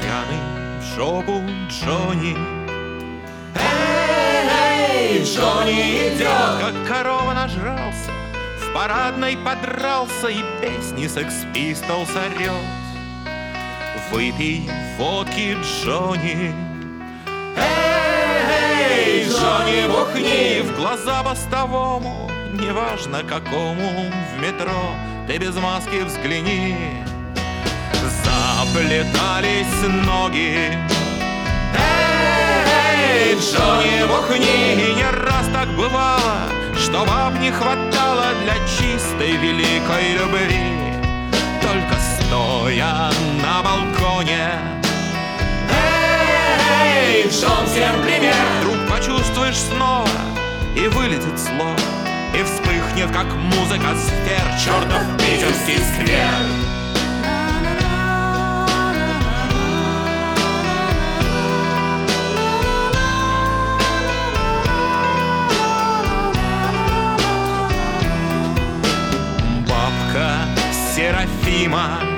пьяный в жопу Джонни. Эй, Джонни идет! Как корова нажрался, в парадной подрался и песни Sex Pistols орет. Выпей водки, Джонни. Эй, Джонни, бухни! В глаза постовому, неважно какому, в метро ты без маски взгляни. Заплетались ноги. Эй, Джонни, бухни! И не раз так бывало, что баб не хватало для чистой великой любви. Только стоя на балконе, Эй, Джон, всем привет! вдруг почувствуешь снова, и вылетит слово, и вспыхнет, как музыка сфер, Чертов питерский сквер! бабка Серафима